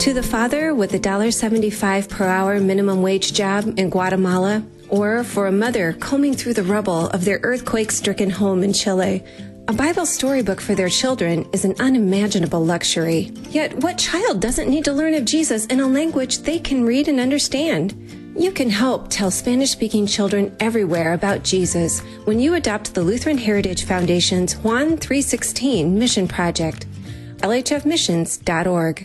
To the father with a $1.75 per hour minimum wage job in Guatemala, or for a mother combing through the rubble of their earthquake-stricken home in Chile, a Bible storybook for their children is an unimaginable luxury. Yet, what child doesn't need to learn of Jesus in a language they can read and understand? You can help tell Spanish-speaking children everywhere about Jesus when you adopt the Lutheran Heritage Foundation's Juan 3:16 mission project. LHFmissions.org.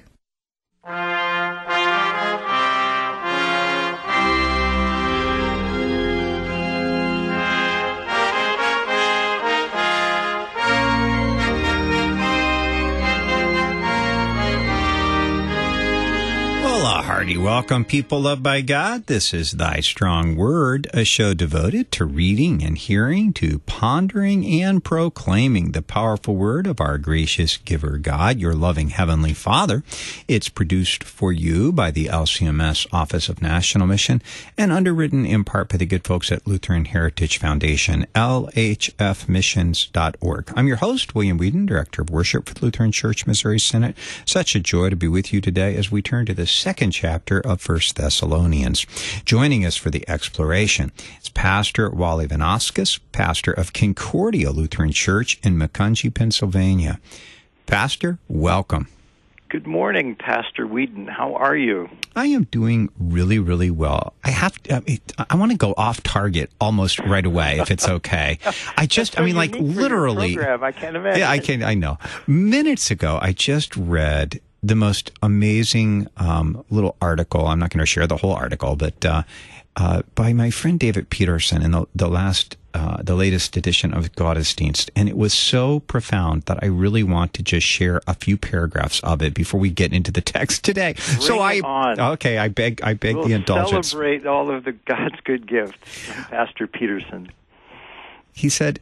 Hearty welcome, people loved by God. This is Thy Strong Word, a show devoted to reading and hearing, to pondering and proclaiming the powerful word of our gracious giver God, your loving Heavenly Father. It's produced for you by the LCMS Office of National Mission and underwritten in part by the good folks at Lutheran Heritage Foundation, LHFmissions.org. I'm your host, William Whedon, Director of Worship for the Lutheran Church Missouri Synod. Such a joy to be with you today as we turn to the second chapter of 1 Thessalonians. Joining us for the exploration is Pastor Wally Vanauskas, pastor of Concordia Lutheran Church in Macungie, Pennsylvania. Pastor, welcome. Good morning, Pastor Whedon. How are you? I am doing really, really well. I want to go off target almost right away, if it's okay. Literally. Program, I can't imagine. Yeah, I know. Minutes ago, I just read the most amazing little article. I'm not going to share the whole article, but by my friend David Peterson in the latest edition of Gottesdienst, and it was so profound that I really want to just share a few paragraphs of it before we get into the text today. I beg we'll the indulgence. Celebrate all of the God's good gifts from Pastor Peterson. He said,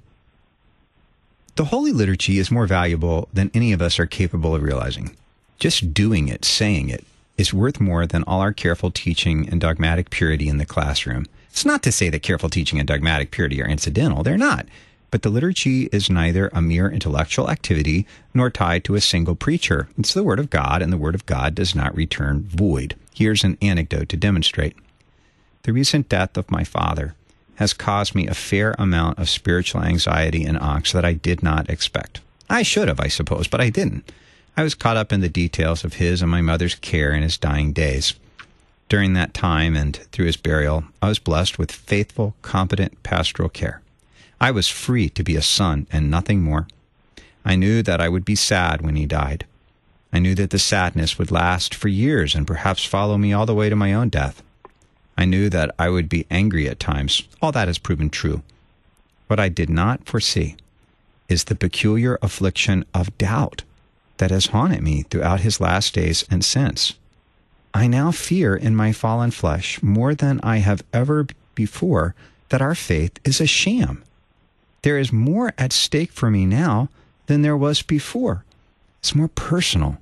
"The Holy Liturgy is more valuable than any of us are capable of realizing. Just doing it, saying it, is worth more than all our careful teaching and dogmatic purity in the classroom. It's not to say that careful teaching and dogmatic purity are incidental. They're not. But the liturgy is neither a mere intellectual activity nor tied to a single preacher. It's the Word of God, and the Word of God does not return void. Here's an anecdote to demonstrate. The recent death of my father has caused me a fair amount of spiritual anxiety and angst that I did not expect. I should have, I suppose, but I didn't. I was caught up in the details of his and my mother's care in his dying days. During that time and through his burial, I was blessed with faithful, competent pastoral care. I was free to be a son and nothing more. I knew that I would be sad when he died. I knew that the sadness would last for years and perhaps follow me all the way to my own death. I knew that I would be angry at times. All that has proven true. What I did not foresee is the peculiar affliction of doubt that has haunted me throughout his last days and since. I now fear in my fallen flesh more than I have ever before that our faith is a sham. There is more at stake for me now than there was before. It's more personal.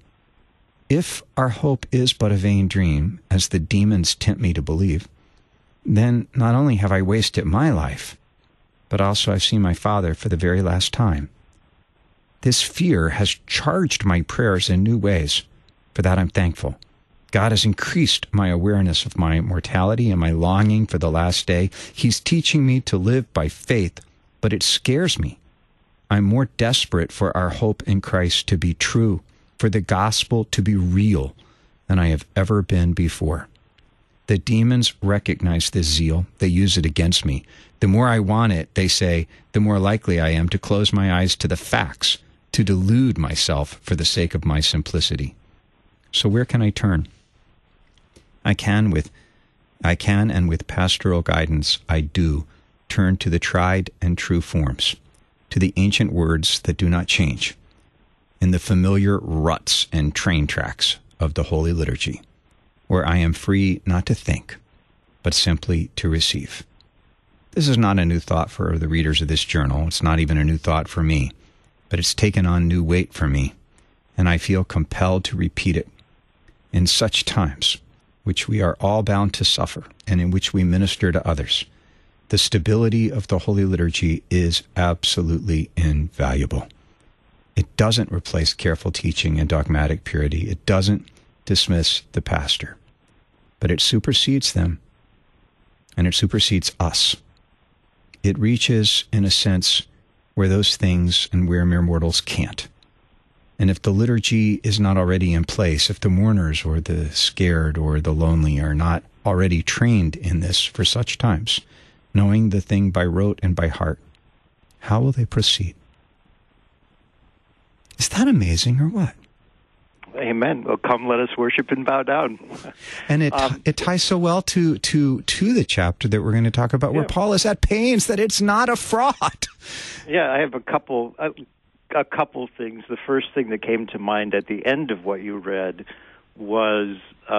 If our hope is but a vain dream, as the demons tempt me to believe, then not only have I wasted my life, but also I've seen my father for the very last time. This fear has charged my prayers in new ways. For that I'm thankful. God has increased my awareness of my mortality and my longing for the last day. He's teaching me to live by faith, but it scares me. I'm more desperate for our hope in Christ to be true, for the gospel to be real, than I have ever been before. The demons recognize this zeal. They use it against me. The more I want it, they say, the more likely I am to close my eyes to the facts, to delude myself for the sake of my simplicity. So where can I turn? I can, and with pastoral guidance, I do turn to the tried and true forms, to the ancient words that do not change, in the familiar ruts and train tracks of the Holy Liturgy, where I am free not to think, but simply to receive. This is not a new thought for the readers of this journal. It's not even a new thought for me, but it's taken on new weight for me, and I feel compelled to repeat it. In such times, which we are all bound to suffer, and in which we minister to others, the stability of the Holy Liturgy is absolutely invaluable. It doesn't replace careful teaching and dogmatic purity. It doesn't dismiss the pastor, but it supersedes them, and it supersedes us. It reaches, in a sense, where those things and where mere mortals can't. And if the liturgy is not already in place, if the mourners or the scared or the lonely are not already trained in this for such times, knowing the thing by rote and by heart, how will they proceed? Is that amazing or what? Amen. Well, come, let us worship and bow down. And it ties so well to the chapter that we're going to talk about, where Paul is at pains that it's not a fraud. Yeah, I have a couple things. The first thing that came to mind at the end of what you read was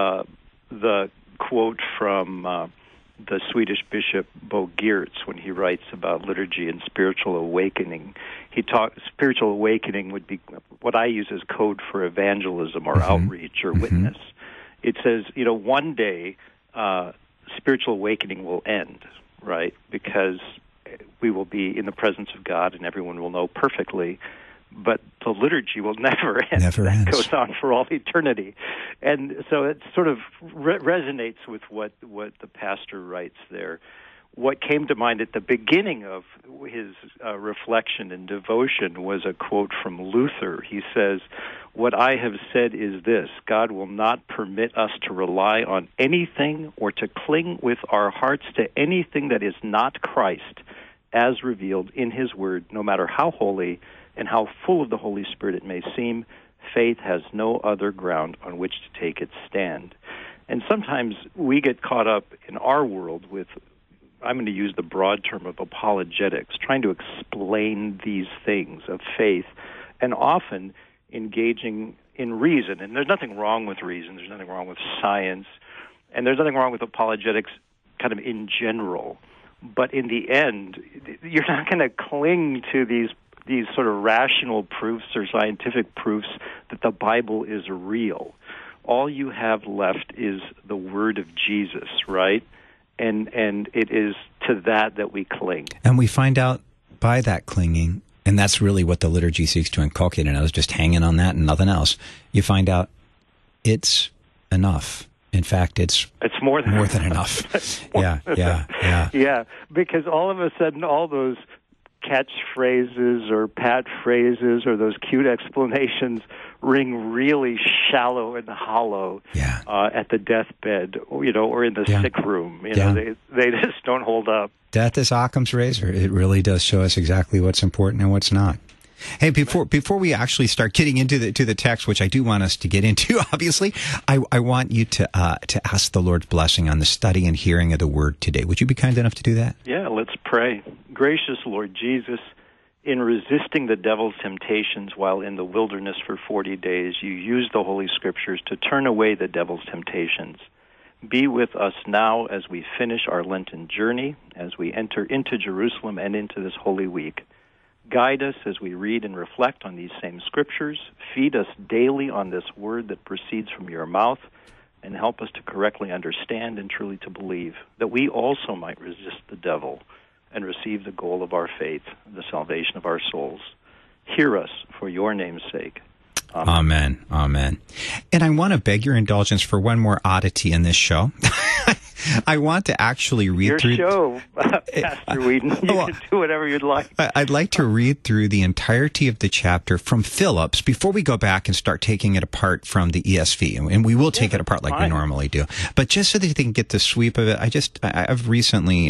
the quote from the Swedish bishop Bo Giertz when he writes about liturgy and spiritual awakening. Spiritual awakening would be what I use as code for evangelism or outreach or witness. It says, one day spiritual awakening will end, right? Because we will be in the presence of God and everyone will know perfectly. But the liturgy will never end. Never ends. It goes on for all eternity. And so it sort of resonates with what the pastor writes there. What came to mind at the beginning of his reflection and devotion was a quote from Luther. He says, "What I have said is this: God will not permit us to rely on anything or to cling with our hearts to anything that is not Christ as revealed in His Word, no matter how holy and how full of the Holy Spirit it may seem. Faith has no other ground on which to take its stand." And sometimes we get caught up in our world with, I'm going to use the broad term of apologetics, trying to explain these things of faith, and often engaging in reason. And there's nothing wrong with reason. There's nothing wrong with science. And there's nothing wrong with apologetics kind of in general. But in the end, you're not going to cling to these sort of rational proofs or scientific proofs that the Bible is real. All you have left is the word of Jesus, right? And it is to that we cling. And we find out by that clinging, and that's really what the liturgy seeks to inculcate in us, just hanging on that and nothing else. You find out it's enough. In fact, it's more than enough. Yeah, because all of a sudden, all those catchphrases or pat phrases or those cute explanations ring really shallow and hollow at the deathbed, or in the sick room. They just don't hold up. Death is Occam's razor. It really does show us exactly what's important and what's not. Hey, before we actually start getting into the text, which I do want us to get into, obviously, I want you to ask the Lord's blessing on the study and hearing of the Word today. Would you be kind enough to do that? Yeah, let's pray. Gracious Lord Jesus, in resisting the devil's temptations while in the wilderness for 40 days, you used the Holy Scriptures to turn away the devil's temptations. Be with us now as we finish our Lenten journey, as we enter into Jerusalem and into this Holy Week. Guide us as we read and reflect on these same Scriptures. Feed us daily on this word that proceeds from your mouth, and help us to correctly understand and truly to believe, that we also might resist the devil and receive the goal of our faith, the salvation of our souls. Hear us for your name's sake. Amen. Amen. And I want to beg your indulgence for one more oddity in this show. I want to actually read through your show, Pastor Whedon. You can do whatever you'd like. I'd like to read through the entirety of the chapter from Phillips before we go back and start taking it apart from the ESV, and we will take it apart like we normally do. But just so that you can get the sweep of it, I've recently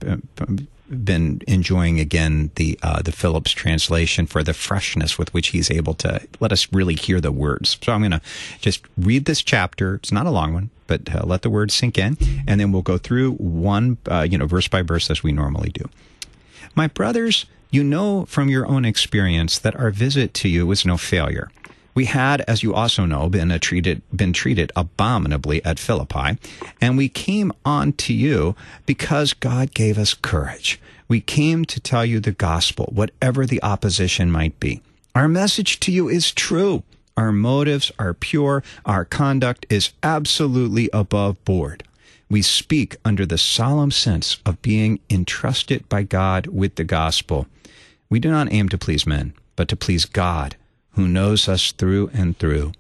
been enjoying again the Phillips translation for the freshness with which he's able to let us really hear the words. So I'm going to just read this chapter. It's not a long one, but let the words sink in, and then we'll go through one, verse by verse as we normally do. My brothers, you know from your own experience that our visit to you was no failure. We had, as you also know, been treated abominably at Philippi, and we came on to you because God gave us courage. We came to tell you the gospel, whatever the opposition might be. Our message to you is true. Our motives are pure. Our conduct is absolutely above board. We speak under the solemn sense of being entrusted by God with the gospel. We do not aim to please men, but to please God, who knows us through and through.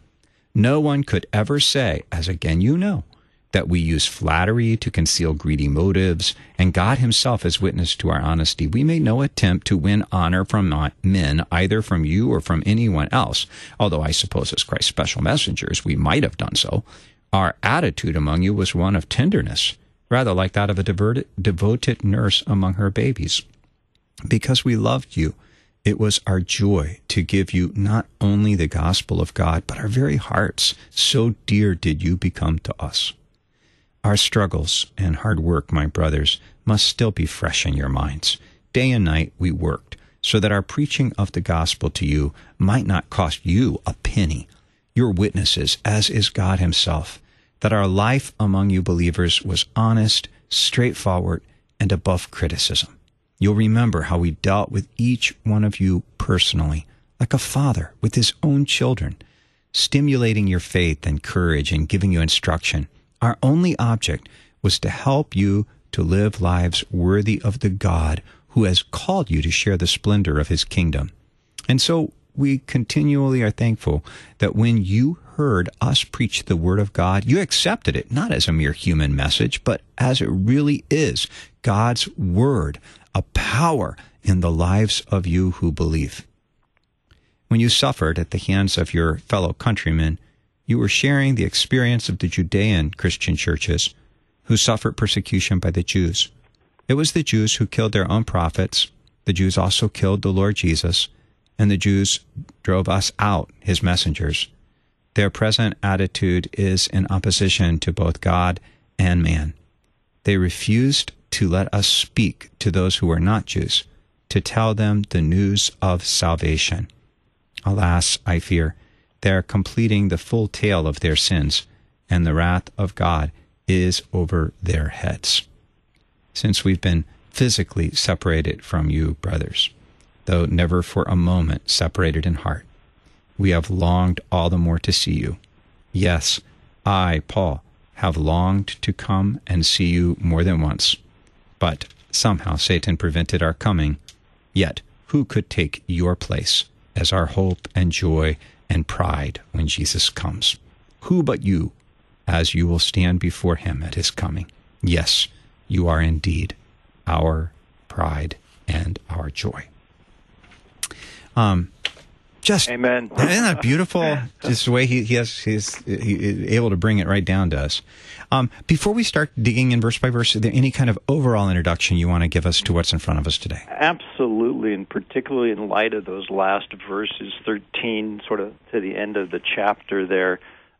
No one could ever say, as again you know, that we use flattery to conceal greedy motives, and God himself is witness to our honesty. We made no attempt to win honor from men, either from you or from anyone else, although I suppose as Christ's special messengers we might have done so. Our attitude among you was one of tenderness, rather like that of a devoted nurse among her babies. Because we loved you, it was our joy to give you not only the gospel of God, but our very hearts. So dear did you become to us. Our struggles and hard work, my brothers, must still be fresh in your minds. Day and night we worked, so that our preaching of the gospel to you might not cost you a penny. Your witnesses, as is God himself, that our life among you believers was honest, straightforward, and above criticism. You'll remember how we dealt with each one of you personally, like a father with his own children, stimulating your faith and courage and giving you instruction. Our only object was to help you to live lives worthy of the God who has called you to share the splendor of his kingdom. And so we continually are thankful that when you heard us preach the word of God, you accepted it, not as a mere human message, but as it really is, God's word, a power in the lives of you who believe. When you suffered at the hands of your fellow countrymen, you were sharing the experience of the Judean Christian churches who suffered persecution by the Jews. It was the Jews who killed their own prophets. The Jews also killed the Lord Jesus, and the Jews drove us out, his messengers. Their present attitude is in opposition to both God and man. They refused to let us speak to those who are not Jews, to tell them the news of salvation. Alas, I fear, they are completing the full tale of their sins, and the wrath of God is over their heads. Since we've been physically separated from you, brothers, though never for a moment separated in heart, we have longed all the more to see you. Yes, I, Paul, have longed to come and see you more than once, but somehow Satan prevented our coming. Yet who could take your place as our hope and joy and pride when Jesus comes? Who but you, as you will stand before him at his coming? Yes, you are indeed our pride and our joy. Just Amen. Isn't that beautiful? Just the way he's able to bring it right down to us. Before we start digging in verse by verse, is there any kind of overall introduction you want to give us to what's in front of us today? Absolutely, and particularly in light of those last verses, 13, sort of to the end of the chapter there,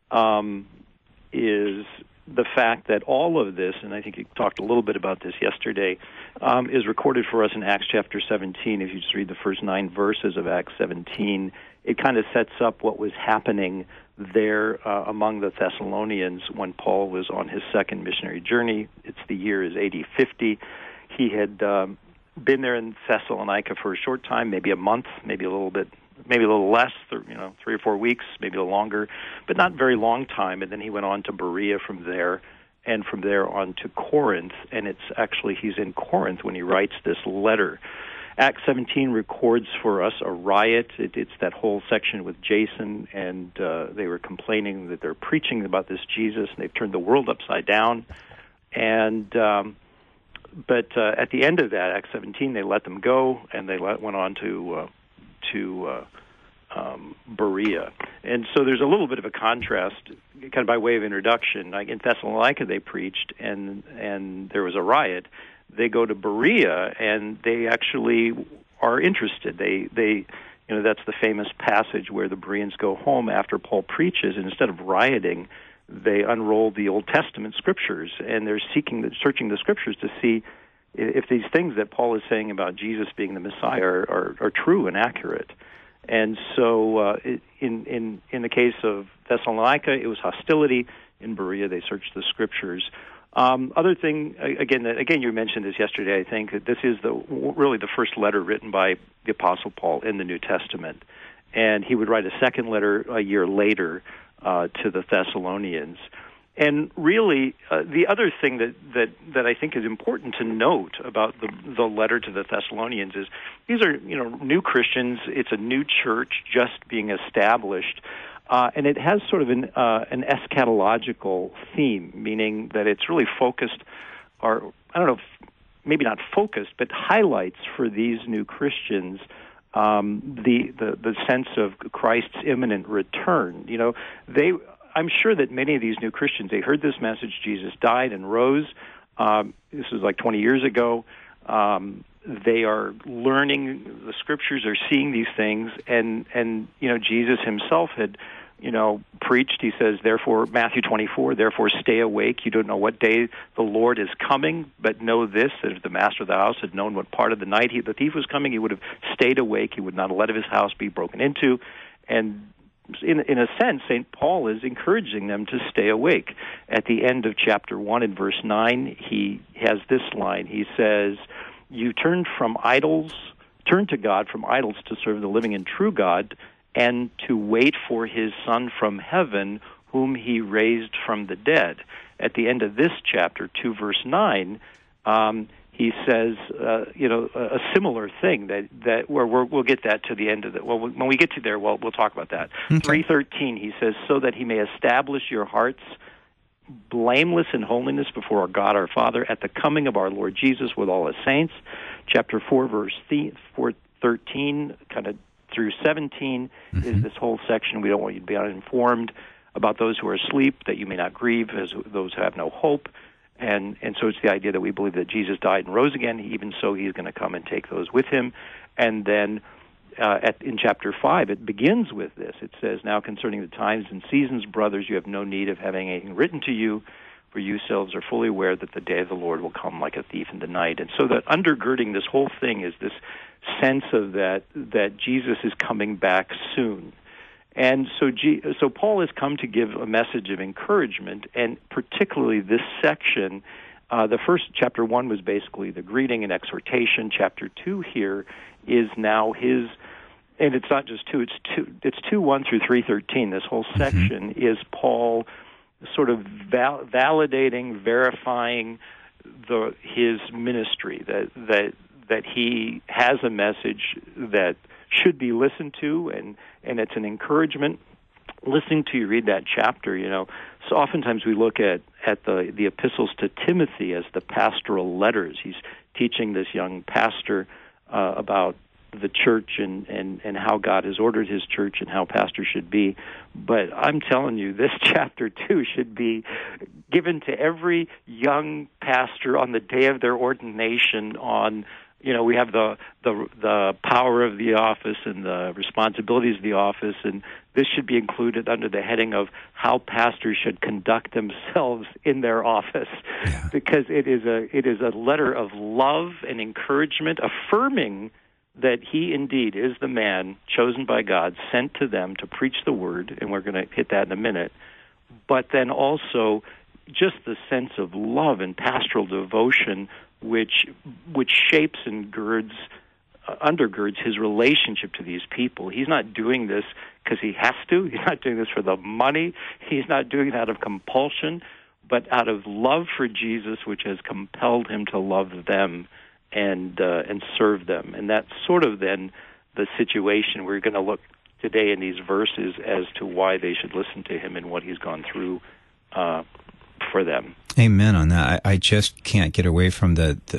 is the fact that all of this, and I think you talked a little bit about this yesterday, is recorded for us in Acts chapter 17. If you just read the first 9 verses of Acts 17, it kind of sets up what was happening there among the Thessalonians when Paul was on his second missionary journey. The year is AD 50. He had been there in Thessalonica for a short time, maybe a month, maybe a little less, 3 or 4 weeks, maybe a longer, but not very long time. And then he went on to Berea from there, and from there on to Corinth. And he's in Corinth when he writes this letter. Acts 17 records for us a riot. It's that whole section with Jason, and they were complaining that they're preaching about this Jesus, and they've turned the world upside down. And but at the end of that, Acts 17, they let them go, and they went on to Berea. And so there's a little bit of a contrast, kind of by way of introduction. Like in Thessalonica, they preached, and there was a riot. They go to Berea, and they actually are interested. They that's the famous passage where the Bereans go home after Paul preaches, and instead of rioting, they unroll the Old Testament scriptures, and they're searching the scriptures to see if these things that Paul is saying about Jesus being the Messiah are true and accurate. And so in the case of Thessalonica, it was hostility. In Berea, they searched the scriptures. Other thing, again, you mentioned this yesterday, I think, that this is really the first letter written by the Apostle Paul in the New Testament. And he would write a second letter a year later to the Thessalonians. And really, the other thing that I think is important to note about the letter to the Thessalonians is these are new Christians. It's a new church just being established. And it has sort of an eschatological theme, meaning that it's really focused, or I don't know, maybe not focused, but highlights for these new Christians the sense of Christ's imminent return. You know, I'm sure that many of these new Christians, they heard this message, Jesus died and rose. This was like 20 years ago. They are learning the Scriptures, are seeing these things, and you know, Jesus himself had, you know, preached. He says, therefore, Matthew 24, therefore stay awake. You don't know what day the Lord is coming, but know this, that if the master of the house had known what part of the night the thief was coming, he would have stayed awake. He would not have let his house be broken into. And in a sense, St. Paul is encouraging them to stay awake. At the end of chapter 1 in verse 9, he has this line. He says, you turn to God from idols to serve the living and true God, and to wait for his Son from heaven, whom he raised from the dead. At the end of this chapter, 2 verse 9, he says, a similar thing that where we'll get that to the end of it. Well, when we get to there, we'll talk about that. Okay. 3:13, he says, so that he may establish your hearts blameless in holiness before our God our Father at the coming of our Lord Jesus with all his saints. Chapter 4, verse 13, kind of through 17 is this whole section. We don't want you to be uninformed about those who are asleep, that you may not grieve as those who have no hope. And so it's the idea that we believe that Jesus died and rose again. Even so, he's going to come and take those with him. And then in chapter 5, it begins with this. It says, now concerning the times and seasons, brothers, you have no need of having anything written to you, for you yourselves are fully aware that the day of the Lord will come like a thief in the night. And so that undergirding this whole thing is this sense of that Jesus is coming back soon. And so Paul has come to give a message of encouragement, and particularly this section, the first, chapter 1 was basically the greeting and exhortation. Chapter 2 here is now his, and it's not just 2, it's 2:1 through 3:13. This whole section is Paul sort of validating, verifying his ministry, that he has a message that should be listened to, and it's an encouragement. Listening to you read that chapter, you know, so oftentimes we look at the epistles to Timothy as the pastoral letters. He's teaching this young pastor about the church and how God has ordered his church and how pastors should be. But I'm telling you, this chapter 2 should be given to every young pastor on the day of their ordination. On, you know, we have the power of the office and the responsibilities of the office, and this should be included under the heading of how pastors should conduct themselves in their office, because it is a letter of love and encouragement, affirming that he indeed is the man chosen by God, sent to them to preach the word, and we're going to hit that in a minute, but then also just the sense of love and pastoral devotion which shapes and undergirds his relationship to these people. He's not doing this because he has to. He's not doing this for the money. He's not doing it out of compulsion, but out of love for Jesus, which has compelled him to love them and serve them. And that's sort of then the situation. We're going to look today in these verses as to why they should listen to him and what he's gone through for them. Amen on that. I just can't get away from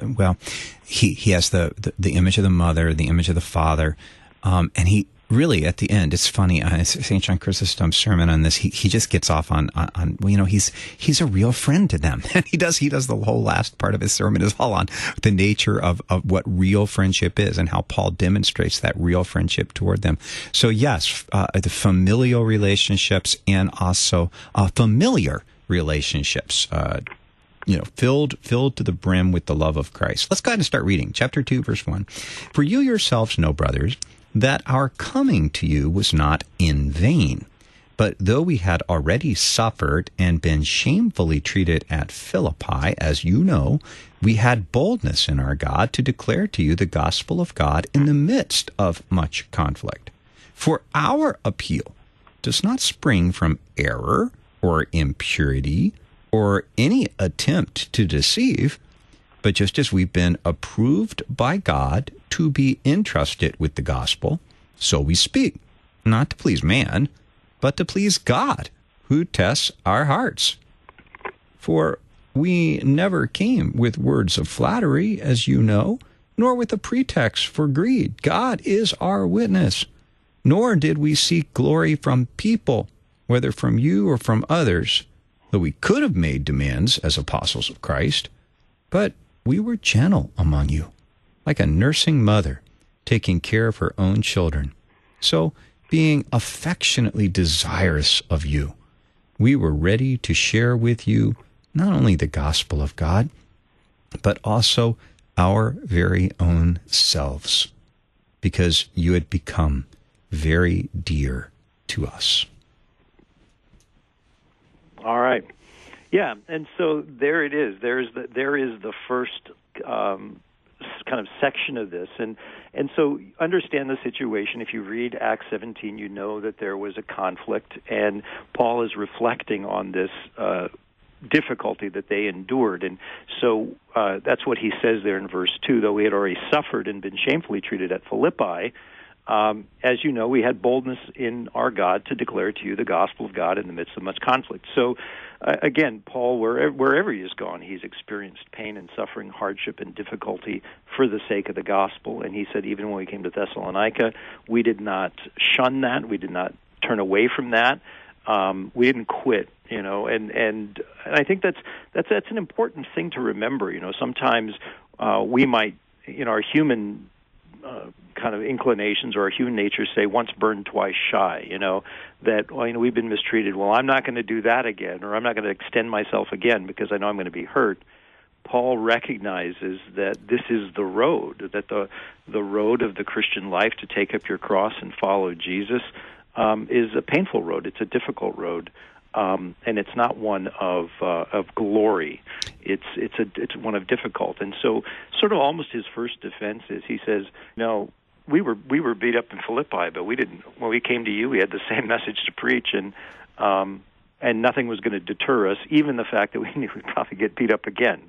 he has the image of the mother, the image of the father, and he really, at the end, it's funny, St. John Chrysostom's sermon on this, he just gets off on you know, he's a real friend to them. And he does the whole last part of his sermon is all on the nature of what real friendship is and how Paul demonstrates that real friendship toward them. So yes, the familial relationships and also familiar relationships, you know, filled to the brim with the love of Christ. Let's go ahead and start reading. Chapter 2, verse 1. For you yourselves know, brothers, that our coming to you was not in vain. But though we had already suffered and been shamefully treated at Philippi, as you know, we had boldness in our God to declare to you the gospel of God in the midst of much conflict. For our appeal does not spring from error or impurity or any attempt to deceive, but just as we've been approved by God to be entrusted with the gospel, so we speak, not to please man, but to please God, who tests our hearts. For we never came with words of flattery, as you know, nor with a pretext for greed. God is our witness. Nor did we seek glory from people, whether from you or from others, though we could have made demands as apostles of Christ. But we were gentle among you, like a nursing mother, taking care of her own children. So, being affectionately desirous of you, we were ready to share with you not only the gospel of God, but also our very own selves, because you had become very dear to us. All right. Yeah, and so there it is. There is the first kind of section of this, and so understand the situation. If you read Acts 17, you know that there was a conflict, and Paul is reflecting on this difficulty that they endured, and so that's what he says there in verse 2. Though we had already suffered and been shamefully treated at Philippi, as you know, we had boldness in our God to declare to you the gospel of God in the midst of much conflict. So, again, Paul, wherever he has gone, he's experienced pain and suffering, hardship and difficulty for the sake of the gospel. And he said even when we came to Thessalonica, we did not shun that. We did not turn away from that. We didn't quit, and I think that's an important thing to remember. Sometimes we might, our human kind of inclinations or our human nature say once burned, twice shy, that, we've been mistreated. Well, I'm not going to do that again, or I'm not going to extend myself again because I know I'm going to be hurt. Paul recognizes that this is the road, that the road of the Christian life, to take up your cross and follow Jesus, is a painful road. It's a difficult road. And it's not one of glory. It's one of difficult. And so, sort of almost his first defense is, he says, "No, we were beat up in Philippi, but we didn't. When we came to you, we had the same message to preach, and nothing was going to deter us, even the fact that we knew we'd probably get beat up again."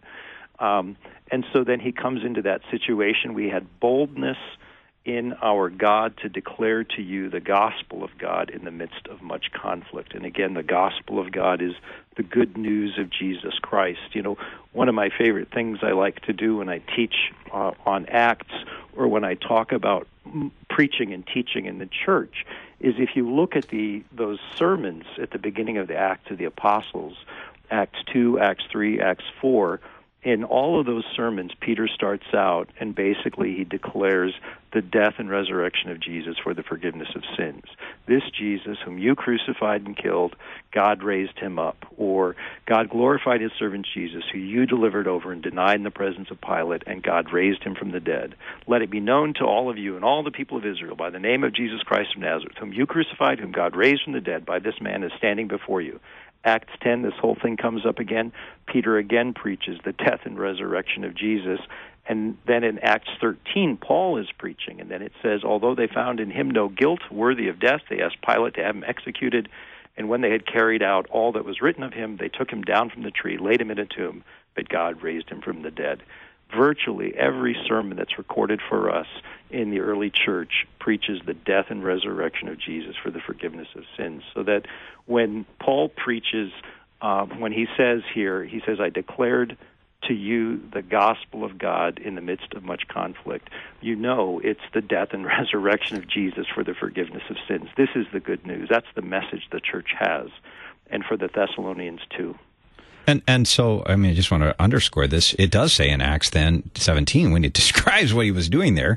And so then he comes into that situation. We had boldness in our God to declare to you the gospel of God in the midst of much conflict. And again, the gospel of God is the good news of Jesus Christ. One of my favorite things I like to do when I teach on Acts, or when I talk about preaching and teaching in the church, is if you look at those sermons at the beginning of the Acts of the Apostles, Acts 2, Acts 3, Acts 4, in all of those sermons, Peter starts out and basically he declares the death and resurrection of Jesus for the forgiveness of sins. This Jesus, whom you crucified and killed, God raised him up. Or God glorified his servant Jesus, who you delivered over and denied in the presence of Pilate, and God raised him from the dead. Let it be known to all of you and all the people of Israel, by the name of Jesus Christ of Nazareth, whom you crucified, whom God raised from the dead, by this man is standing before you. Acts 10, this whole thing comes up again. Peter again preaches the death and resurrection of Jesus. And then in Acts 13, Paul is preaching. And then it says, although they found in him no guilt worthy of death, they asked Pilate to have him executed. And when they had carried out all that was written of him, they took him down from the tree, laid him in a tomb, but God raised him from the dead. Virtually every sermon that's recorded for us in the early church preaches the death and resurrection of Jesus for the forgiveness of sins. So that when Paul preaches, when he says here, he says, I declared to you the gospel of God in the midst of much conflict, it's the death and resurrection of Jesus for the forgiveness of sins. This is the good news. That's the message the church has, and for the Thessalonians too. And so, I just want to underscore this. It does say in Acts 17, when it describes what he was doing there,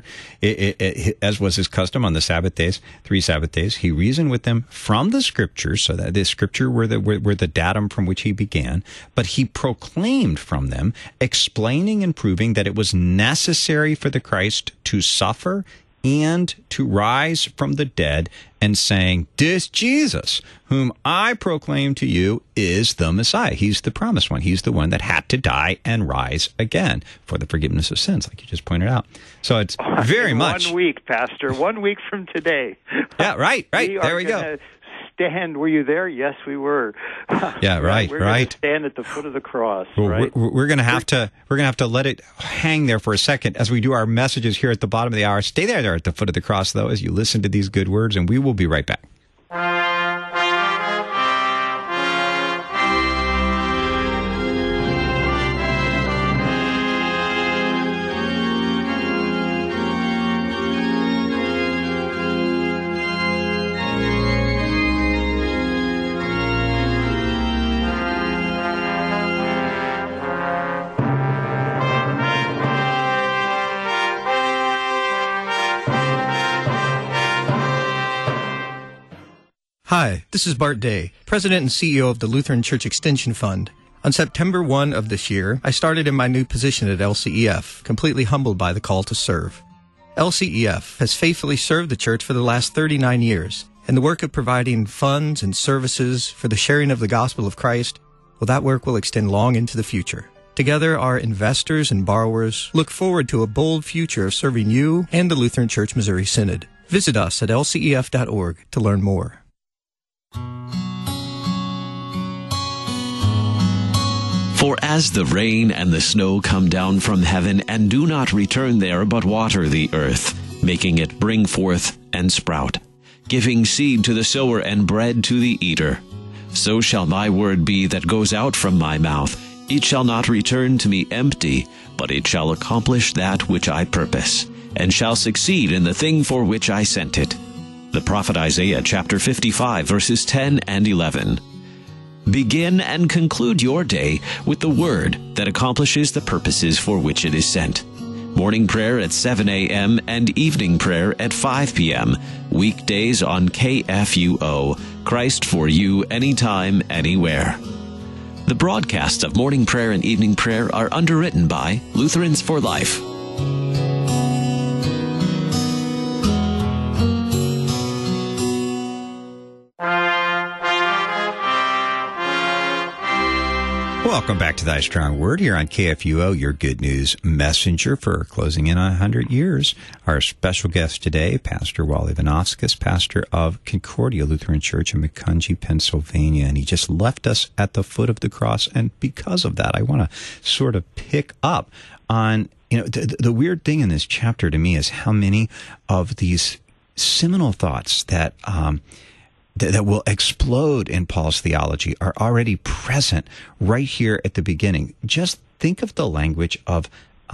as was his custom on the Sabbath days, 3 Sabbath days, he reasoned with them from the Scriptures, so that the Scripture were the datum from which he began, but he proclaimed from them, explaining and proving that it was necessary for the Christ to suffer and to rise from the dead, and saying, this Jesus, whom I proclaim to you, is the Messiah. He's the promised one. He's the one that had to die and rise again for the forgiveness of sins, like you just pointed out. So it's very much 1 week, Pastor. 1 week from today. Yeah, right. There we go. Stand. Were you there? Yes, we were. Yeah, right. We're going to stand at the foot of the cross. Right. We're going to have to let it hang there for a second as we do our messages here at the bottom of the hour. Stay there at the foot of the cross, though, as you listen to these good words, and we will be right back. Hi, this is Bart Day, President and CEO of the Lutheran Church Extension Fund. On September 1 of this year, I started in my new position at LCEF, completely humbled by the call to serve. LCEF has faithfully served the church for the last 39 years, and the work of providing funds and services for the sharing of the gospel of Christ, well, that work will extend long into the future. Together, our investors and borrowers look forward to a bold future of serving you and the Lutheran Church Missouri Synod. Visit us at lcef.org to learn more. For as the rain and the snow come down from heaven, and do not return there, but water the earth, making it bring forth and sprout, giving seed to the sower and bread to the eater, so shall my word be that goes out from my mouth. It shall not return to me empty, but it shall accomplish that which I purpose, and shall succeed in the thing for which I sent it. The prophet Isaiah chapter 55, verses 10 and 11. Begin and conclude your day with the word that accomplishes the purposes for which it is sent. Morning prayer at 7 a.m. and evening prayer at 5 p.m. Weekdays on KFUO. Christ for you, anytime, anywhere. The broadcasts of morning prayer and evening prayer are underwritten by Lutherans for Life. Welcome back to Thy Strong Word here on KFUO, your good news messenger for closing in on 100 years. Our special guest today, Pastor Wally Vinovskis, pastor of Concordia Lutheran Church in Macungie, Pennsylvania. And he just left us at the foot of the cross. And because of that, I want to sort of pick up on, the weird thing in this chapter to me is how many of these seminal thoughts that will explode in Paul's theology are already present right here at the beginning. Just think of the language of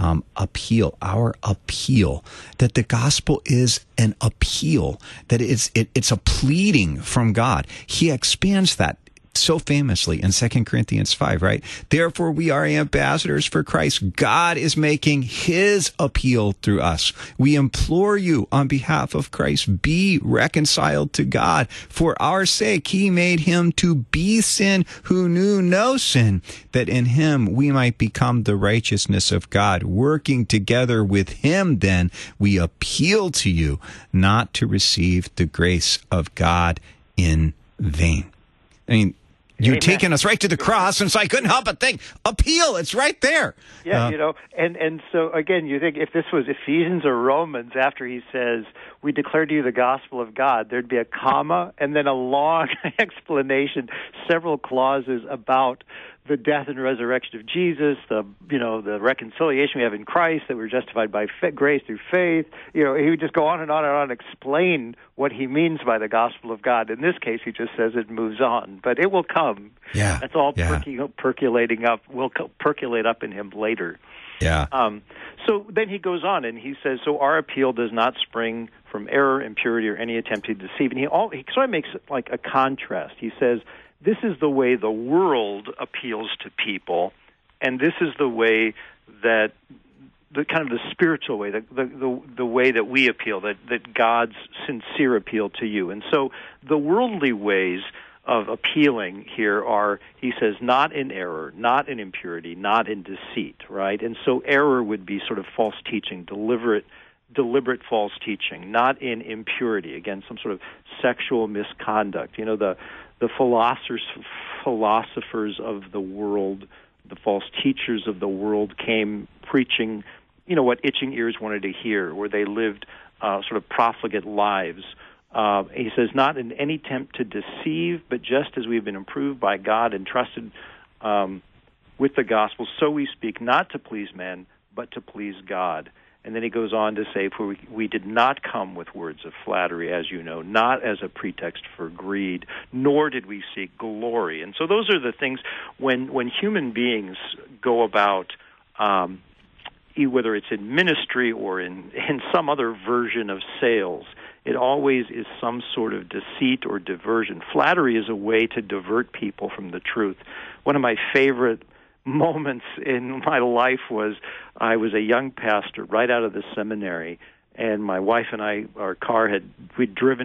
appeal, our appeal, that the gospel is an appeal, that it's a pleading from God. He expands that so famously in 2 Corinthians 5, right? Therefore, we are ambassadors for Christ. God is making his appeal through us. We implore you on behalf of Christ, be reconciled to God. For our sake, he made him to be sin who knew no sin, that in him we might become the righteousness of God. Working together with him, then, we appeal to you not to receive the grace of God in vain. I mean, you're taking us right to the cross, and so I couldn't help but think, appeal, it's right there. Yeah, and so, again, you think if this was Ephesians or Romans, after he says, we declare to you the gospel of God, there'd be a comma and then a long explanation, several clauses about the death and resurrection of Jesus, the reconciliation we have in Christ, that we're justified by grace through faith. He would just go on and on and on and explain what he means by the gospel of God. In this case, he just says it moves on, but it will come. Yeah, that's all percolating up. Will percolate up in him later. Yeah. So then he goes on and he says, so our appeal does not spring from error, impurity, or any attempt to deceive. And he sort of makes it like a contrast. He says, this is the way the world appeals to people, and this is the way that the kind of the spiritual way, the way that we appeal, that God's sincere appeal to you. And so the worldly ways of appealing here are, he says, not in error, not in impurity, not in deceit, right? And so error would be sort of false teaching, deliberate false teaching, not in impurity, again, some sort of sexual misconduct. The philosophers of the world, the false teachers of the world came preaching, what itching ears wanted to hear, where they lived sort of profligate lives. He says, not in any attempt to deceive, but just as we've been improved by God and trusted with the gospel, so we speak not to please men, but to please God. And then he goes on to say, for we did not come with words of flattery, as you know, not as a pretext for greed, nor did we seek glory. And so those are the things when human beings go about, whether it's in ministry or in some other version of sales, it always is some sort of deceit or diversion. Flattery is a way to divert people from the truth. One of my favorite moments in my life was I was a young pastor right out of the seminary, and my wife and I, our car we'd driven it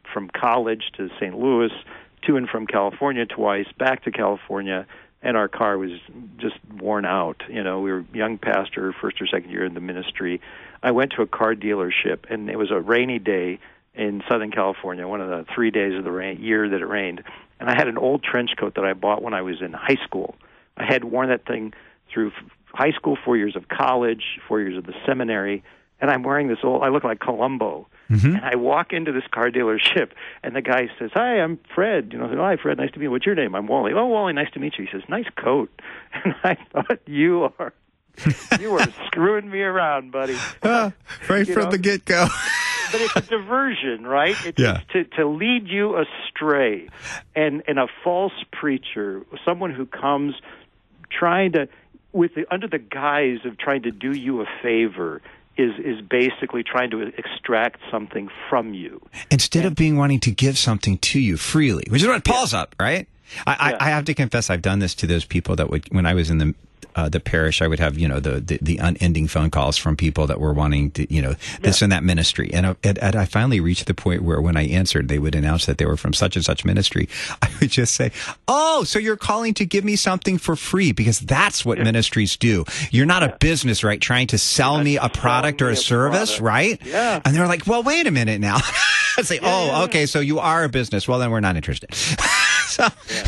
from college to St. Louis, to and from California twice, back to California, and our car was just worn out. We were young pastor, first or second year in the ministry. I went to a car dealership, and it was a rainy day in Southern California, one of the 3 days of the year that it rained. And I had an old trench coat that I bought when I was in high school. I had worn that thing through high school, 4 years of college, 4 years of the seminary, and I'm wearing this I look like Columbo. Mm-hmm. And I walk into this car dealership, and the guy says, "Hi, I'm Fred." I said, "Hi, Fred, nice to meet you. What's your name?" "I'm Wally." "Oh, Wally, nice to meet you." He says, "Nice coat." And I thought, you are screwing me around, buddy. Right from the get-go. But it's a diversion, right? It's to lead you astray. And a false preacher, someone who comes trying to, under the guise of trying to do you a favor, is basically trying to extract something from you. Instead of wanting to give something to you freely, which is what Paul's up, right? I have to confess, I've done this to those people that when I was in the parish, I would have, the unending phone calls from people that were wanting to, this and that ministry. And I finally reached the point where when I answered, they would announce that they were from such and such ministry. I would just say, "Oh, so you're calling to give me something for free?" Because that's what ministries do. You're not a business, right? Trying to sell me a product or a service, right? Yeah. And they're like, "Well, wait a minute now." I say, okay, so you are a business. Well, then we're not interested. So,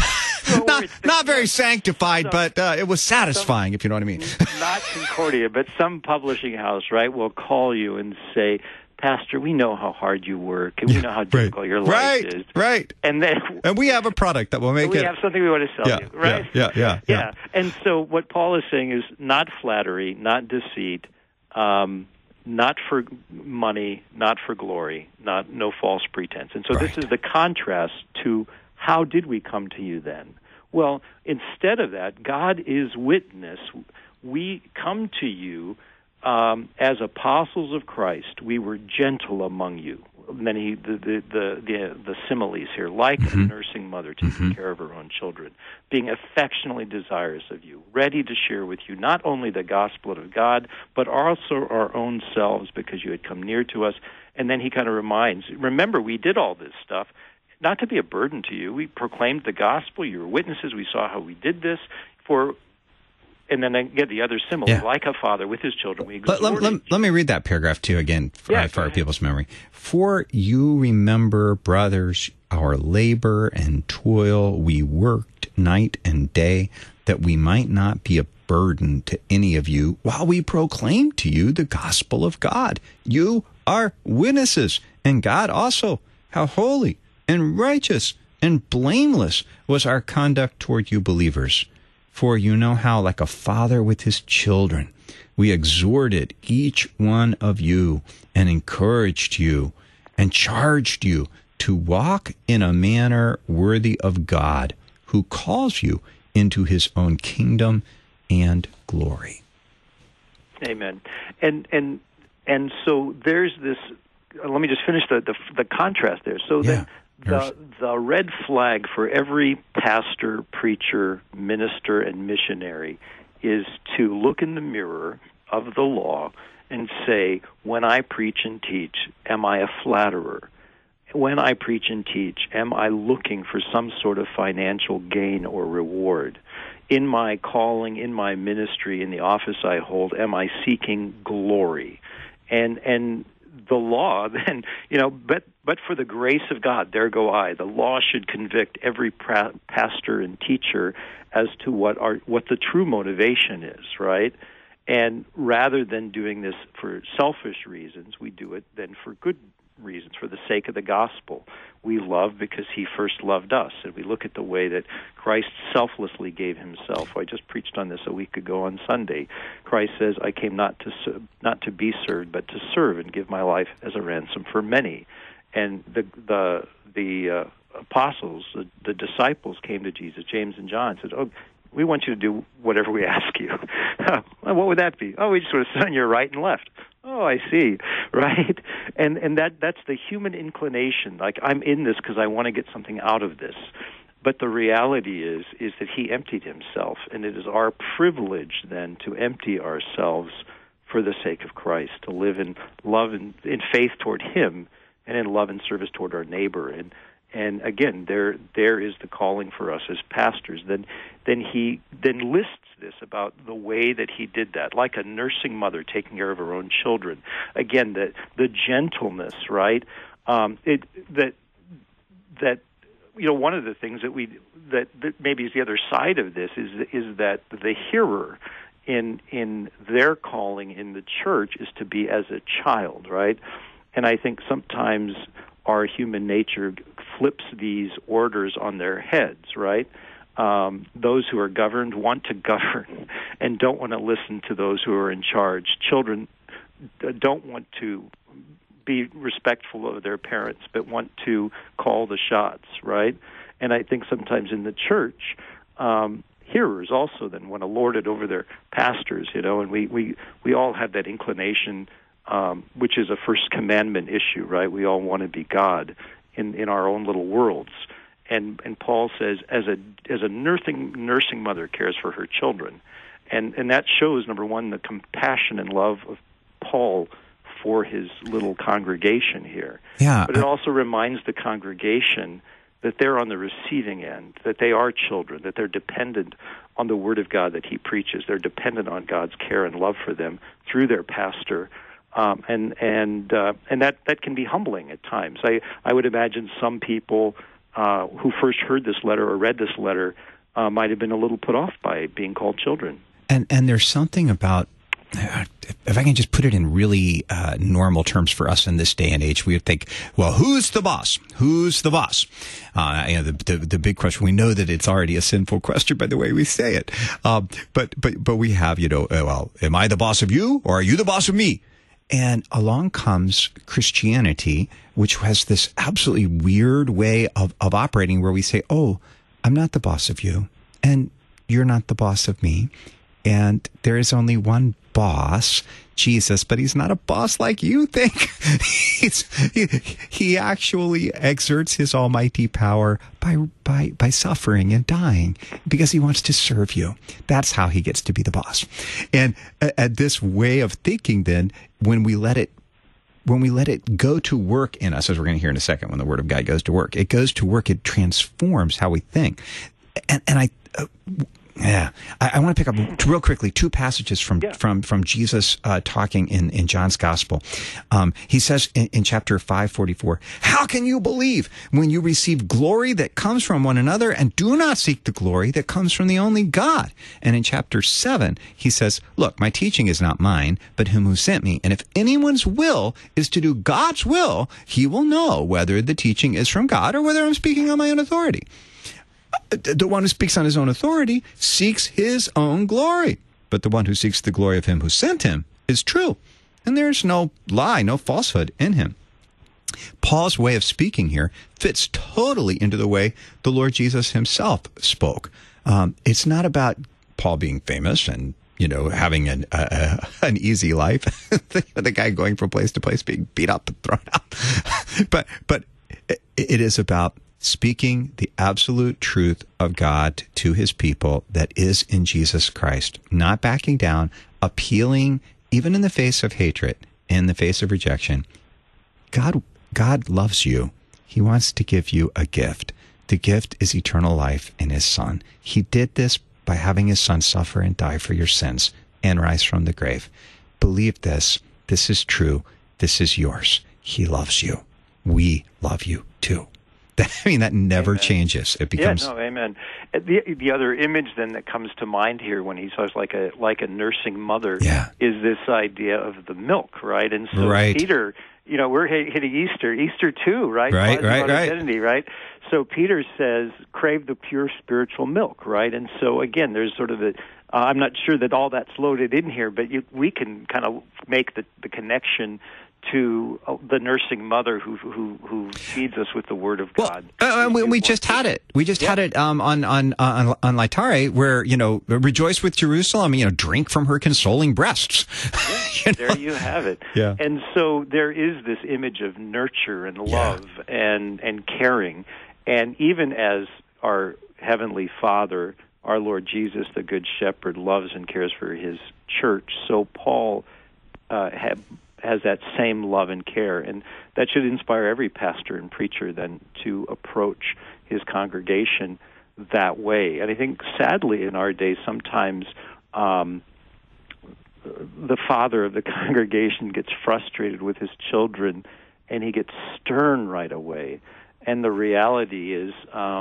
not very sanctified, but it was satisfying, if you know what I mean. Not Concordia, but some publishing house, right, will call you and say, "Pastor, we know how hard you work, and we know how difficult your life is." Right. And we have a product that will make it. We have something we want to sell you, right? Yeah. And so what Paul is saying is not flattery, not deceit, not for money, not for glory, no false pretense. And so this is the contrast to how did we come to you then? Well, instead of that, God is witness. We come to you as apostles of Christ. We were gentle among you. Many the similes here, like a nursing mother taking care of her own children, being affectionately desirous of you, ready to share with you not only the gospel of God, but also our own selves, because you had come near to us. And then he kind of reminds, remember, we did all this stuff not to be a burden to you. We proclaimed the gospel. You were witnesses. We saw how we did this. And then I get the other simile, like a father with his children. Let me read that paragraph too again for our people's memory. "For you remember, brothers, our labor and toil. We worked night and day, that we might not be a burden to any of you, while we proclaim to you the gospel of God. You are witnesses, and God also, how holy and righteous and blameless was our conduct toward you believers. For you know how, like a father with his children, we exhorted each one of you and encouraged you and charged you to walk in a manner worthy of God, who calls you into his own kingdom and glory." Amen. And so there's this. Let me just finish the contrast there. So the red flag for every pastor, preacher, minister, and missionary is to look in the mirror of the law and say, when I preach and teach, am I a flatterer? When I preach and teach, am I looking for some sort of financial gain or reward? In my calling, in my ministry, in the office I hold, am I seeking glory? And the law, then, but for the grace of God, there go I. The law should convict every pastor and teacher as to what the true motivation is, right? And rather than doing this for selfish reasons, we do it then for good reasons, for the sake of the gospel. We love because he first loved us. And we look at the way that Christ selflessly gave himself. I just preached on this a week ago on Sunday. Christ says, I came not to be served, but to serve and give my life as a ransom for many. And the apostles, the disciples came to Jesus, James and John, said, "Oh, we want you to do whatever we ask you." What would that be? "Oh, we just want to sit on your right and left." "Oh, I see," right? And that's the human inclination. Like, I'm in this because I want to get something out of this. But the reality is that he emptied himself, and it is our privilege then to empty ourselves for the sake of Christ, to live in love and in faith toward him and in love and service toward our neighbor. And again, there is the calling for us as pastors. Then he lists this about the way that he did that, like a nursing mother taking care of her own children. Again, the gentleness, right? That one of the things that maybe is the other side of this is that the hearer in their calling in the church is to be as a child, right? And I think sometimes our human nature flips these orders on their heads, right? Those who are governed want to govern and don't want to listen to those who are in charge. Children don't want to be respectful of their parents, but want to call the shots, right? And I think sometimes in the church, hearers also then want to lord it over their pastors, and we all have that inclination, which is a first commandment issue, right? We all want to be God in our own little worlds. And Paul says, as a nursing mother cares for her children, and that shows, number one, the compassion and love of Paul for his little congregation here. Yeah. But it also reminds the congregation that they're on the receiving end, that they are children, that they're dependent on the Word of God that he preaches. They're dependent on God's care and love for them through their pastor. And that can be humbling at times. I would imagine some people who first heard this letter or read this letter might have been a little put off by being called children. And there's something about, if I can just put it in really normal terms for us in this day and age, we would think, well, who's the boss? Who's the boss? The big question. We know that it's already a sinful question by the way we say it. But we have, well, am I the boss of you or are you the boss of me? And along comes Christianity, which has this absolutely weird way of operating where we say, oh, I'm not the boss of you, and you're not the boss of me, and there is only one boss, Jesus, but he's not a boss like you think. He actually exerts his almighty power by suffering and dying because he wants to serve you. That's how he gets to be the boss. And this way of thinking, then, when we let it go to work in us, as we're going to hear in a second, when the Word of God goes to work, it transforms how we think. I want to pick up real quickly two passages from Jesus talking in John's Gospel. He says in chapter 5:44, "How can you believe when you receive glory that comes from one another and do not seek the glory that comes from the only God?" And in chapter 7, he says, "Look, my teaching is not mine, but him who sent me. And if anyone's will is to do God's will, he will know whether the teaching is from God or whether I'm speaking on my own authority." The one who speaks on his own authority seeks his own glory, but the one who seeks the glory of him who sent him is true, and there's no lie, no falsehood in him. Paul's way of speaking here fits totally into the way the Lord Jesus himself spoke. It's not about Paul being famous and having an easy life, the guy going from place to place being beat up and thrown out, but it is about speaking the absolute truth of God to his people that is in Jesus Christ, not backing down, appealing even in the face of hatred, in the face of rejection. God loves you. He wants to give you a gift. The gift is eternal life in his Son. He did this by having his Son suffer and die for your sins and rise from the grave. Believe this. This is true. This is yours. He loves you. We love you too. That never changes. It becomes amen. The other image then that comes to mind here when he says like a nursing mother is this idea of the milk, right? And so Peter, we're hitting Easter too, right? Right. Identity, right? So Peter says, crave the pure spiritual milk, right? And so again, there's sort of I'm not sure that all that's loaded in here, but we can kind of make the connection to the nursing mother who feeds us with the Word of God. We just had it. We just had it on Laetare, where rejoice with Jerusalem. Drink from her consoling breasts. There you have it. Yeah. And so there is this image of nurture and love and caring, and even as our Heavenly Father, our Lord Jesus, the Good Shepherd, loves and cares for His church, so Paul has that same love and care, and that should inspire every pastor and preacher then to approach his congregation that way. And I think, sadly, in our day, sometimes the father of the congregation gets frustrated with his children, and he gets stern right away. And the reality is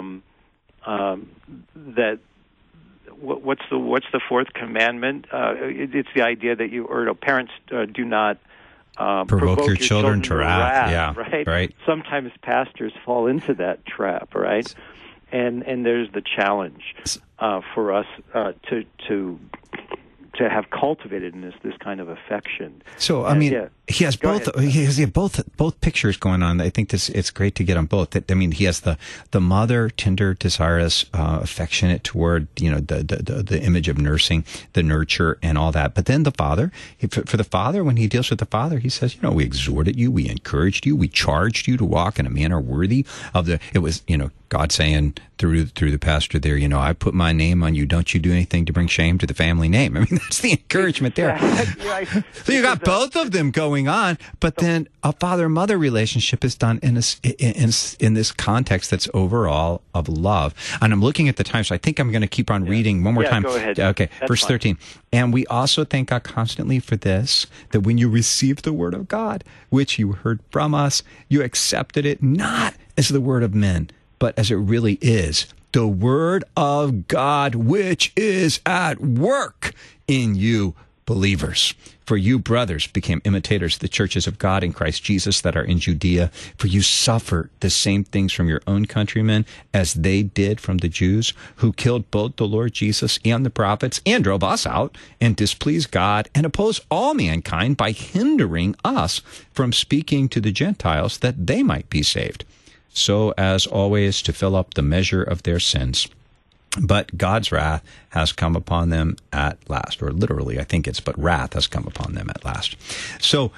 that what's the fourth commandment? It's the idea that parents do not provoke your children to wrath. Yeah, right. Sometimes pastors fall into that trap, right? And there's the challenge for us to have cultivated in this kind of affection. So he has both. He has both pictures going on. I think it's great to get on both. He has the mother, tender, desirous, affectionate toward the image of nursing, the nurture, and all that. But then the father, for the father, when he deals with the father, he says, we exhorted you, we encouraged you, we charged you to walk in a manner worthy of the. It was God saying through the pastor there, I put my name on you. Don't you do anything to bring shame to the family name. That's the encouragement there. Right. So you got both of them going on, but then a father-mother relationship is done in this context that's overall of love. And I'm looking at the time, so I think I'm going to keep on reading one more time. Go ahead. Okay, That's verse fine. 13. And we also thank God constantly for this, that when you received the word of God, which you heard from us, you accepted it not as the word of men, but as it really is, the word of God, which is at work in you believers. For you, brothers, became imitators of the churches of God in Christ Jesus that are in Judea. For you suffer the same things from your own countrymen as they did from the Jews, who killed both the Lord Jesus and the prophets, and drove us out, and displeased God, and opposed all mankind by hindering us from speaking to the Gentiles that they might be saved, so as always to fill up the measure of their sins. But God's wrath has come upon them at last, or literally, I think but wrath has come upon them at last. So,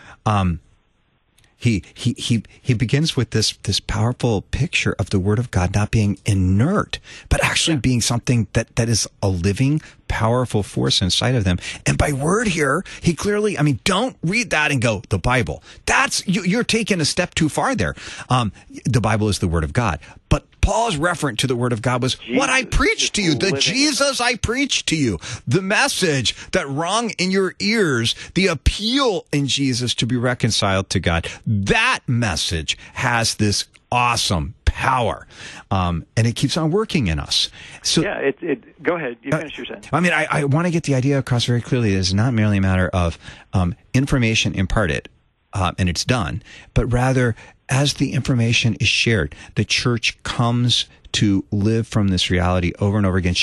he begins with this powerful picture of the Word of God not being inert, but actually being something that is a living, powerful force inside of them. And by word here, he clearly, don't read that and go, the Bible. That's, you're taking a step too far there. The Bible is the Word of God. But Paul's reference to the Word of God was what I preached to you, the Jesus I preached to you, the message that rung in your ears, the appeal in Jesus to be reconciled to God. That message has this awesome power, and it keeps on working in us. So, go ahead. You finish your sentence. I want to get the idea across very clearly. It is not merely a matter of information imparted, and it's done, but rather, as the information is shared, the church comes to live from this reality over and over again.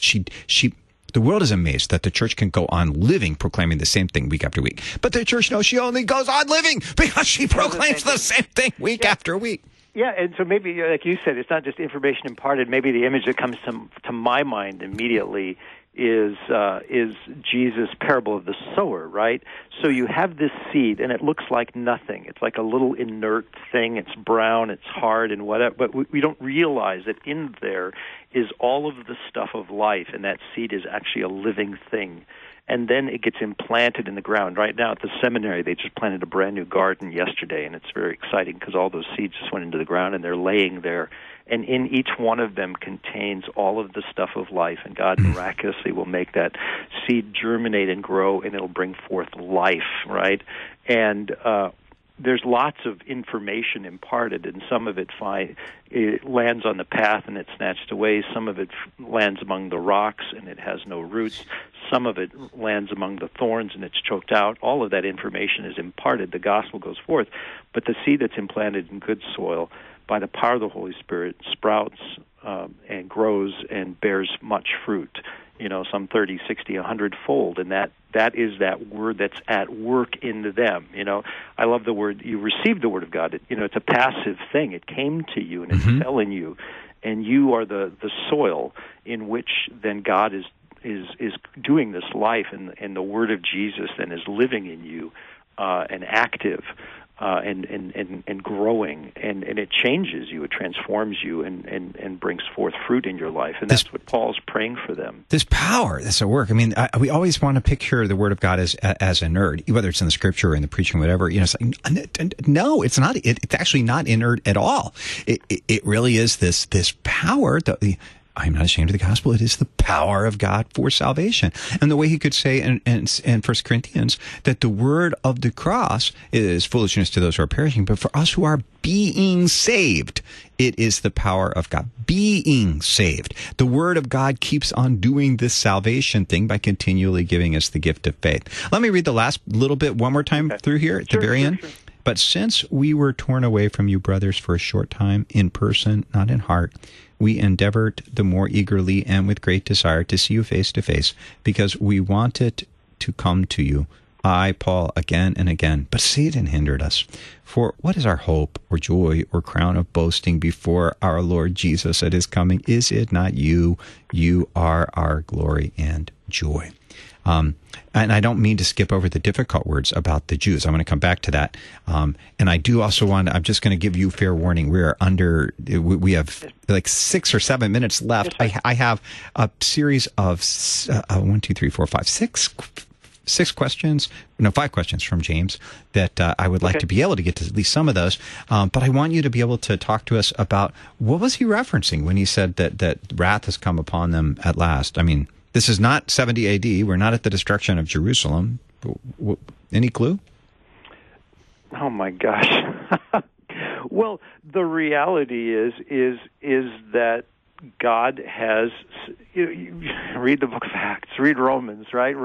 The world is amazed that the church can go on living, proclaiming the same thing week after week. But the church knows she only goes on living because she proclaims the same thing week after week. Yeah, and so maybe, like you said, it's not just information imparted. Maybe the image that comes to my mind immediately is Jesus' parable of the sower, right? So you have this seed, and it looks like nothing. It's like a little inert thing. It's brown, it's hard, and whatever. But we don't realize that in there is all of the stuff of life, and that seed is actually a living thing. And then it gets implanted in the ground. Right now at the seminary, they just planted a brand new garden yesterday, and it's very exciting because all those seeds just went into the ground, and they're laying there. And in each one of them contains all of the stuff of life, and God miraculously will make that seed germinate and grow, and it'll bring forth life, right? And there's lots of information imparted, and some of it lands on the path and it's snatched away. Some of it lands among the rocks and it has no roots. Some of it lands among the thorns and it's choked out. All of that information is imparted. The gospel goes forth. But the seed that's implanted in good soil, by the power of the Holy Spirit, sprouts and grows and bears much fruit, some 30, 60, 100-fold, and that is that word that's at work in them. I love the word, you received the word of God. It's a passive thing. It came to you and it fell in you, and you are the soil in which then God is doing this life, and the word of Jesus then is living in you and active. and growing, and it changes you, it transforms you, and brings forth fruit in your life, and that's what Paul's praying for them. This power, that's at work. I mean, we always want to picture the Word of God as inert, whether it's in the Scripture or in the preaching, whatever. It's like, no, it's not. It's actually not inert at all. It really is this power. I'm not ashamed of the gospel. It is the power of God for salvation. And the way he could say in 1 Corinthians that the word of the cross is foolishness to those who are perishing, but for us who are being saved, it is the power of God. Being saved. The word of God keeps on doing this salvation thing by continually giving us the gift of faith. Let me read the last little bit one more time through here at the very end. Sure. But since we were torn away from you, brothers, for a short time, in person, not in heart, we endeavored the more eagerly and with great desire to see you face to face, because we wanted to come to you, I, Paul, again and again. But Satan hindered us. For what is our hope or joy or crown of boasting before our Lord Jesus at his coming? Is it not you? You are our glory and joy. And I don't mean to skip over the difficult words about the Jews. I'm going to come back to that. And I do also I'm just going to give you fair warning. We have like 6 or 7 minutes left. I have a series of 5 questions from James that I would like to be able to get to at least some of those. But I want you to be able to talk to us about what was he referencing when he said that wrath has come upon them at last. I mean, this is not 70 A.D. We're not at the destruction of Jerusalem. Any clue? Oh my gosh. Well, the reality is that God has. Read the Book of Acts. Read Romans. Right?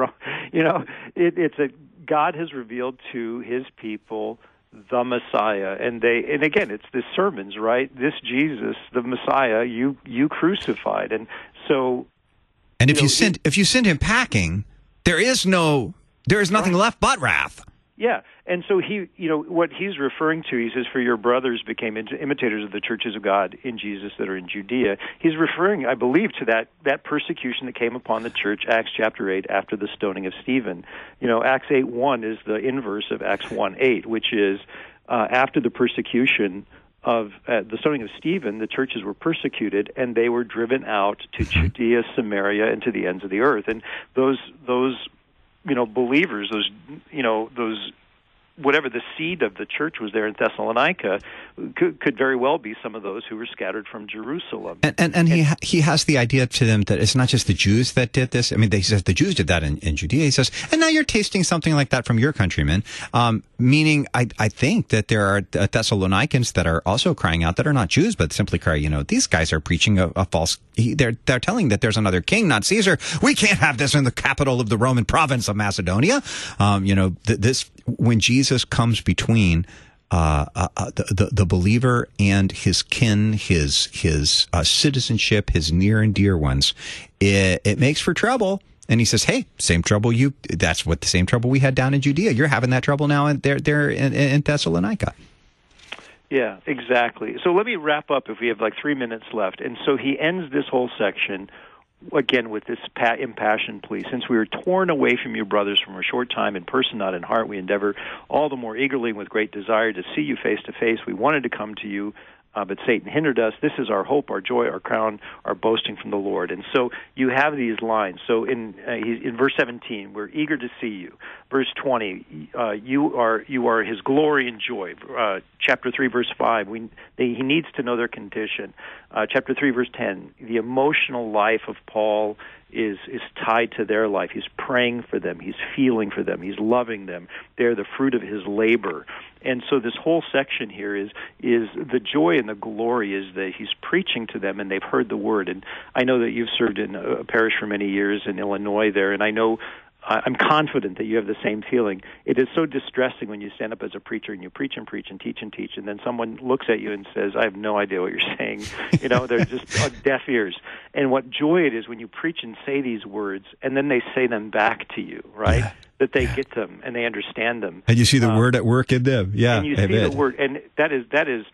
God has revealed to His people the Messiah, and again, it's the sermons, right? This Jesus, the Messiah, you crucified, and so. And if you send him packing, there is nothing left but wrath. Yeah, and so what he's referring to, he says, for your brothers became imitators of the churches of God in Jesus that are in Judea. He's referring, I believe, to that persecution that came upon the church, Acts chapter 8, after the stoning of Stephen. Acts 8:1 is the inverse of Acts 1:8, which is after the persecution of the stoning of Stephen, the churches were persecuted, and they were driven out to Judea, Samaria, and to the ends of the earth. And those believers, those whatever the seed of the church was there in Thessalonica, could very well be some of those who were scattered from Jerusalem. And he has the idea to them that it's not just the Jews that did this. I mean, he says the Jews did that in Judea. He says, and now you're tasting something like that from your countrymen. Meaning, I think that there are Thessalonians that are also crying out that are not Jews, but simply cry, these guys are preaching a false. They're telling that there's another king, not Caesar. We can't have this in the capital of the Roman province of Macedonia. When Jesus comes between the believer and his kin, his citizenship, his near and dear ones, it makes for trouble. And he says, "Hey, same trouble that's what the same trouble we had down in Judea. You're having that trouble now, and they're in Thessalonica." Yeah, exactly. So let me wrap up if we have like 3 minutes left. And so he ends this whole section again with this impassioned plea. Since we were torn away from you, brothers, from a short time, in person, not in heart, we endeavor all the more eagerly and with great desire to see you face to face. We wanted to come to you, but Satan hindered us. This is our hope, our joy, our crown, our boasting from the Lord. And so you have these lines. So in verse 17, we're eager to see you. Verse 20, you are his glory and joy. Chapter 3, verse 5, he needs to know their condition. Chapter 3, verse 10, the emotional life of Paul is tied to their life. He's praying for them. He's feeling for them. He's loving them. They're the fruit of his labor. And so this whole section here is the joy and the glory is that he's preaching to them and they've heard the word. And I know that you've served in a parish for many years in Illinois there, and I know I'm confident that you have the same feeling. It is so distressing when you stand up as a preacher and you preach and preach and teach, and then someone looks at you and says, I have no idea what you're saying. They're just deaf ears. And what joy it is when you preach and say these words, and then they say them back to you, right? Yeah. That they get them and they understand them. And you see the word at work in them. Yeah. And you see the word, and that is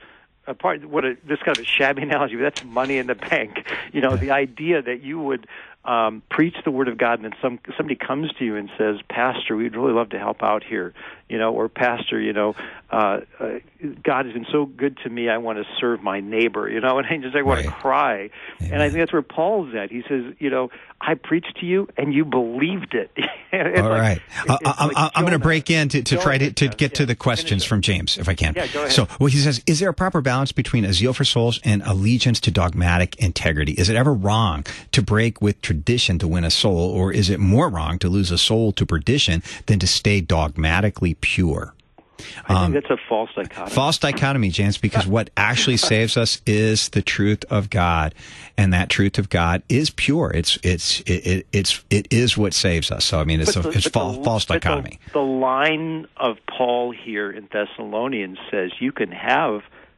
this kind of a shabby analogy, but that's money in the bank. The idea that you would preach the Word of God, and then somebody comes to you and says, "Pastor, we'd really love to help out here," or "Pastor, God has been so good to me, I want to serve my neighbor," and I want to cry. Amen. And I think that's where Paul's at. He says, I preached to you, and you believed it. All right. I'm going to break in to try to get to the questions from James, if I can. Yeah, go ahead. So, he says, is there a proper balance between a zeal for souls and allegiance to dogmatic integrity? Is it ever wrong to break with tradition to win a soul, or is it more wrong to lose a soul to perdition than to stay dogmatically pure? I think that's a false dichotomy. False dichotomy, James, because what actually saves us is the truth of God, and that truth of God is pure. It is what saves us. So it's false dichotomy. The line of Paul here in Thessalonians says you can have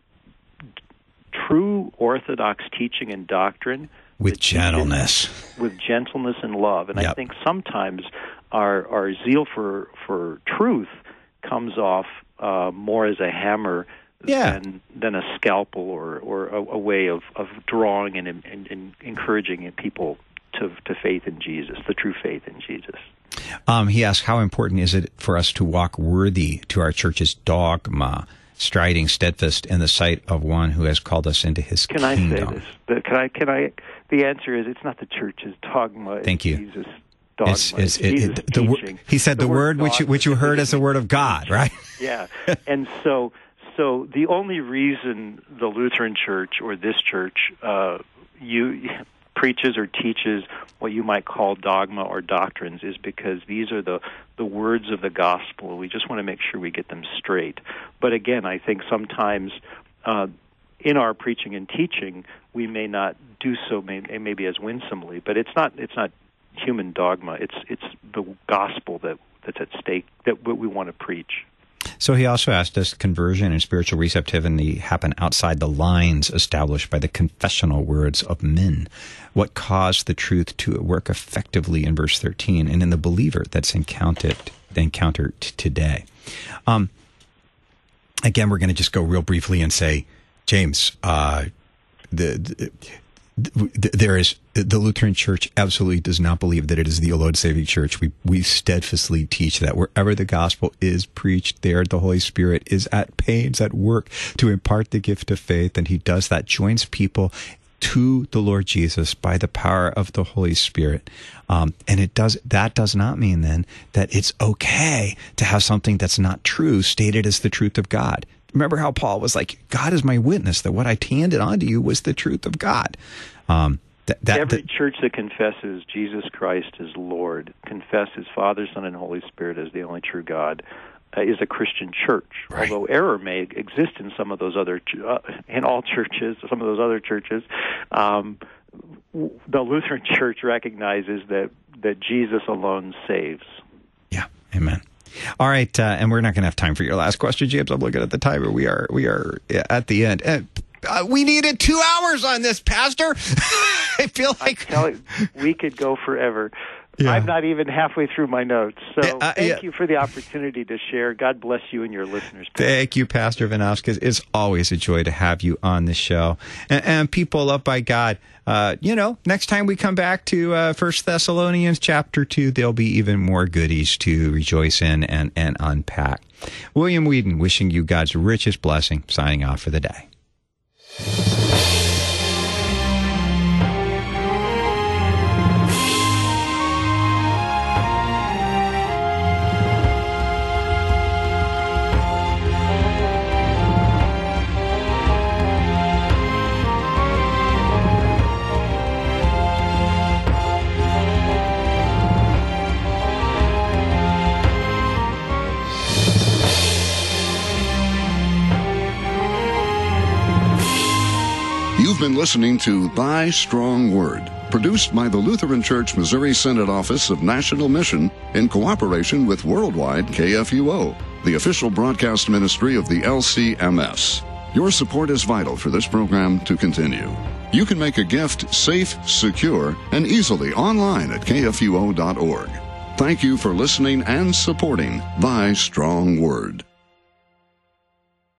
true Orthodox teaching and doctrine with gentleness, and love. And I think sometimes our zeal for truth comes off more as a hammer than a scalpel or a way of drawing and encouraging people to faith in Jesus, the true faith in Jesus. He asks, how important is it for us to walk worthy to our church's dogma, striding steadfast in the sight of one who has called us into his kingdom? Can I say this? Can I? The answer is it's not the church's dogma. Thank you. Jesus' dogma. He said the word which you heard as the word of God, right? Yeah. And so the only reason the Lutheran Church or this church preaches or teaches what you might call dogma or doctrines is because these are the words of the gospel. We just want to make sure we get them straight. But again, I think sometimes in our preaching and teaching, we may not do so maybe as winsomely, but it's not human dogma. It's the gospel that's at stake that we want to preach. So he also asked, does conversion and spiritual receptivity happen outside the lines established by the confessional words of men? What caused the truth to work effectively in verse 13 and in the believer that's encountered today? Again, we're going to just go real briefly and say, James, the Lutheran Church absolutely does not believe that it is the Lord saving church. We steadfastly teach that wherever the gospel is preached, there the Holy Spirit is at pains, at work to impart the gift of faith, and he does that, joins people to the Lord Jesus by the power of the Holy Spirit. And that does not mean then that it's okay to have something that's not true stated as the truth of God. Remember how Paul was like, God is my witness that what I handed on to you was the truth of God. Every church that confesses Jesus Christ as Lord, confesses Father, Son, and Holy Spirit as the only true God, is a Christian church. Right. Although error may exist in some of those other, in all churches, some of those other churches, the Lutheran Church recognizes that Jesus alone saves. Yeah, amen. All right, and we're not going to have time for your last question, James. I'm looking at the timer. We are at the end. We needed 2 hours on this, Pastor. I feel like we could go forever. Yeah. I'm not even halfway through my notes. So thank you for the opportunity to share. God bless you and your listeners. Thank you, Pastor Vanauskas. It's always a joy to have you on the show. And people loved by God, next time we come back to 1 Thessalonians chapter 2, there'll be even more goodies to rejoice in and unpack. William Whedon, wishing you God's richest blessing, signing off for the day. You've been listening to Thy Strong Word, produced by the Lutheran Church Missouri Synod Office of National Mission in cooperation with Worldwide KFUO, the official broadcast ministry of the LCMS. Your support is vital for this program to continue. You can make a gift safe, secure, and easily online at kfuo.org. Thank you for listening and supporting Thy Strong Word.